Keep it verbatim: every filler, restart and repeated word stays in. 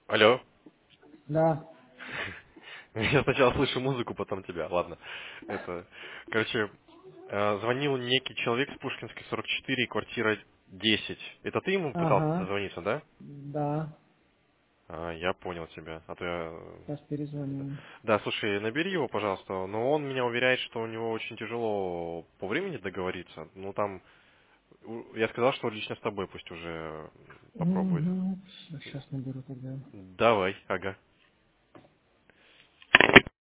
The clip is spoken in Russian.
Алло. Да. Я сначала слышу музыку, потом тебя. Ладно. Это, короче, э, звонил некий человек с Пушкинской сорок четыре, квартира десять. Это ты ему пытался Ага. дозвониться, да? Да. А, я понял тебя. А то я... Сейчас это- перезвоню. Да, слушай, набери его, пожалуйста. Но он меня уверяет, что у него очень тяжело по времени договориться. Ну, там... у- Я сказал, что лично с тобой пусть уже попробует. Угу. Сейчас наберу тогда. Давай, ага.